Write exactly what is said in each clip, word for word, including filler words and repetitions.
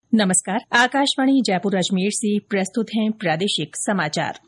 नमस्कार। आकाशवाणी जयपुर अजमेर से प्रस्तुत हैं प्रादेशिक समाचार।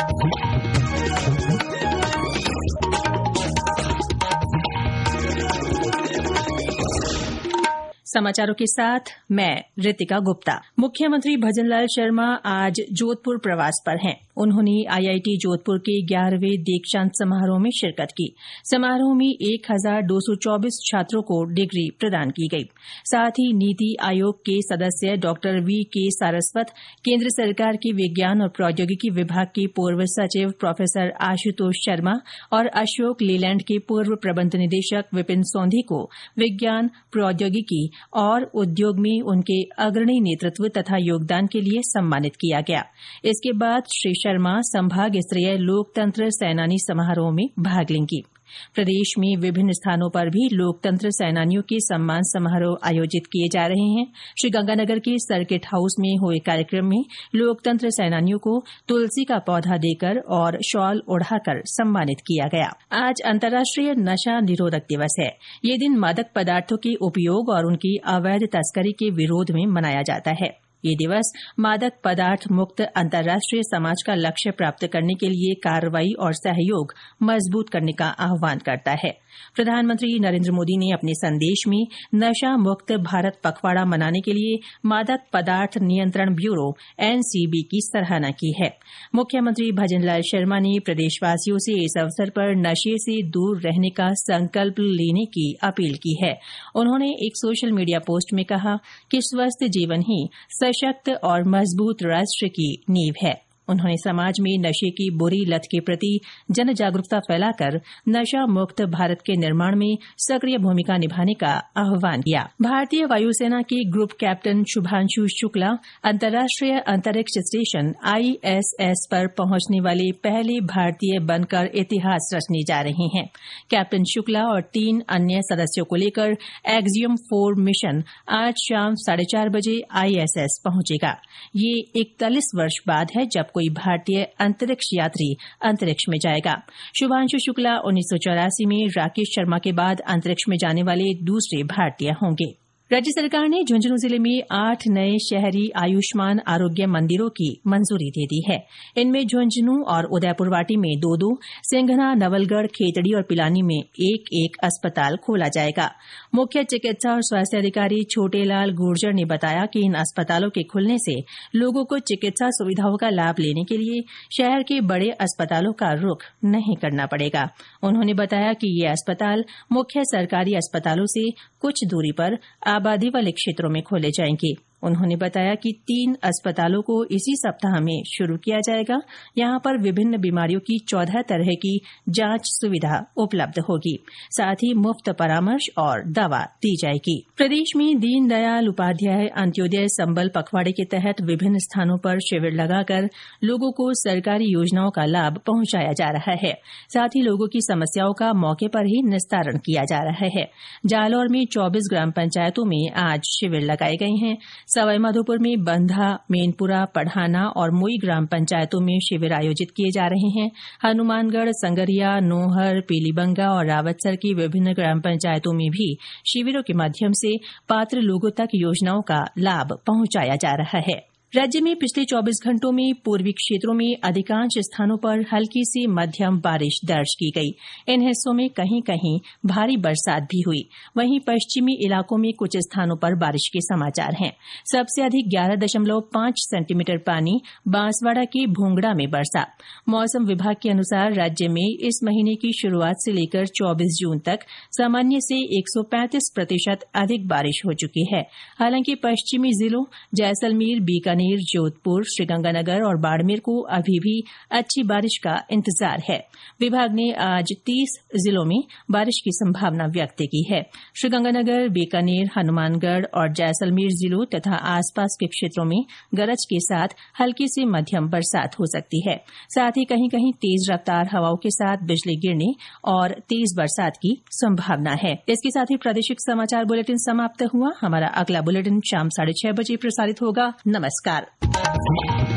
समाचारों के साथ मैं रितिका गुप्ता। मुख्यमंत्री भजनलाल शर्मा आज जोधपुर प्रवास पर हैं। उन्होंने आईआईटी जोधपुर के ग्यारहवें दीक्षांत समारोह में शिरकत की। समारोह में एक हजार दो सौ चौबीस छात्रों को डिग्री प्रदान की गई। साथ ही नीति आयोग के सदस्य डॉक्टर वी के सारस्वत, केंद्र सरकार के विज्ञान और प्रौद्योगिकी विभाग के पूर्व सचिव प्रोफेसर आशुतोष शर्मा और अशोक लीलैंड के पूर्व प्रबंध निदेशक विपिन सौंधी को विज्ञान, प्रौद्योगिकी और उद्योग में उनके अग्रणी नेतृत्व तथा योगदान के लिए सम्मानित किया गया। इसके बाद श्री शर्मा संभाग स्तरीय लोकतंत्र सेनानी समारोह में भाग लेंगी। प्रदेश में विभिन्न स्थानों पर भी लोकतंत्र सेनानियों के सम्मान समारोह आयोजित किए जा रहे हैं। श्रीगंगानगर के सर्किट हाउस में हुए कार्यक्रम में लोकतंत्र सेनानियों को तुलसी का पौधा देकर और शॉल ओढ़ाकर सम्मानित किया गया। आज अंतर्राष्ट्रीय नशा निरोधक दिवस है। ये दिन मादक पदार्थों के उपयोग और उनकी अवैध तस्करी के विरोध में मनाया जाता है। ये दिवस मादक पदार्थ मुक्त अंतर्राष्ट्रीय समाज का लक्ष्य प्राप्त करने के लिए कार्रवाई और सहयोग मजबूत करने का आह्वान करता है। प्रधानमंत्री नरेंद्र मोदी ने अपने संदेश में नशा मुक्त भारत पखवाड़ा मनाने के लिए मादक पदार्थ नियंत्रण ब्यूरो एनसीबी की सराहना की है। मुख्यमंत्री भजनलाल शर्मा ने प्रदेशवासियों से इस अवसर पर नशे से दूर रहने का संकल्प लेने की अपील की है। उन्होंने एक सोशल मीडिया पोस्ट में कहा कि स्वस्थ जीवन ही सशक्त और मजबूत राष्ट्र की नींव है। उन्होंने समाज में नशे की बुरी लत के प्रति जन जागरूकता फैलाकर नशा मुक्त भारत के निर्माण में सक्रिय भूमिका निभाने का आह्वान किया। भारतीय वायुसेना के ग्रुप कैप्टन शुभांशु शुक्ला अंतर्राष्ट्रीय अंतरिक्ष स्टेशन आईएसएस पर पहुंचने वाले पहले भारतीय बनकर इतिहास रचने जा रहे हैं। कैप्टन शुक्ला और तीन अन्य सदस्यों को लेकर एक्सियम फोर मिशन आज शाम साढ़े चार बजे आईएसएस पहुंचेगा। ये इकतालीस वर्ष बाद है जब कोई भारतीय अंतरिक्ष यात्री अंतरिक्ष में जाएगा। शुभांशु शुक्ला उन्नीस सौ चौरासी में राकेश शर्मा के बाद अंतरिक्ष में जाने वाले दूसरे भारतीय होंगे। राज्य सरकार ने झुंझुनू जिले में आठ नए शहरी आयुष्मान आरोग्य मंदिरों की मंजूरी दे दी है। इनमें झुंझुनू और उदयपुरवाटी में दो दो, सिंघना, नवलगढ़, खेतड़ी और पिलानी में एक एक अस्पताल खोला जाएगा। मुख्य चिकित्सा और स्वास्थ्य अधिकारी छोटेलाल गुर्जर ने बताया कि इन अस्पतालों के खुलने से लोगों को चिकित्सा सुविधाओं का लाभ लेने के लिए शहर के बड़े अस्पतालों का रुख नहीं करना पड़ेगा। उन्होंने बताया कि ये अस्पताल मुख्य सरकारी अस्पतालों से कुछ दूरी पर आबादी वाले क्षेत्रों में खोले जाएंगे। उन्होंने बताया कि तीन अस्पतालों को इसी सप्ताह में शुरू किया जाएगा। यहां पर विभिन्न बीमारियों की चौदह तरह की जांच सुविधा उपलब्ध होगी। साथ ही मुफ्त परामर्श और दवा दी जाएगी। प्रदेश में दीनदयाल उपाध्याय अंत्योदय संबल पखवाड़े के तहत विभिन्न स्थानों पर शिविर लगाकर लोगों को सरकारी योजनाओं का लाभ पहुंचाया जा रहा है। साथ ही लोगों की समस्याओं का मौके पर ही निस्तारण किया जा रहा है। जालौर में चौबीस ग्राम पंचायतों में आज शिविर लगाए गए हैं। सवाईमाधोपुर में बंधा, मेनपुरा, पढ़ाना और मोई ग्राम पंचायतों में शिविर आयोजित किए जा रहे हैं। हनुमानगढ़, संगरिया, नोहर, पीलीबंगा और रावतसर की विभिन्न ग्राम पंचायतों में भी शिविरों के माध्यम से पात्र लोगों तक योजनाओं का लाभ पहुंचाया जा रहा है। राज्य में पिछले चौबीस घंटों में पूर्वी क्षेत्रों में अधिकांश स्थानों पर हल्की से मध्यम बारिश दर्ज की गई। इन हिस्सों में कहीं कहीं भारी बरसात भी हुई। वहीं पश्चिमी इलाकों में कुछ स्थानों पर बारिश के समाचार हैं। सबसे अधिक ग्यारह दशमलव पांच सेंटीमीटर पानी बांसवाड़ा के भूंगड़ा में बरसा। मौसम विभाग के अनुसार राज्य में इस महीने की शुरूआत से लेकर चौबीस जून तक सामान्य से एक सौ पैंतीस प्रतिशत अधिक बारिश हो चुकी है। हालांकि पश्चिमी जिलों जैसलमेर, बीकानेर, जोधपुर, श्रीगंगानगर और बाड़मेर को अभी भी अच्छी बारिश का इंतजार है। विभाग ने आज तीस जिलों में बारिश की संभावना व्यक्त की है। श्रीगंगानगर, बीकानेर, हनुमानगढ़ और जैसलमेर जिलों तथा आसपास के क्षेत्रों में गरज के साथ हल्की से मध्यम बरसात हो सकती है। साथ ही कहीं कहीं तेज रफ्तार हवाओं के साथ बिजली गिरने और तेज बरसात की संभावना है। इसके साथ ही प्रादेशिक समाचार बुलेटिन समाप्त हुआ। हमारा अगला बुलेटिन शाम साढ़े छह बजे प्रसारित होगा। नमस्कार।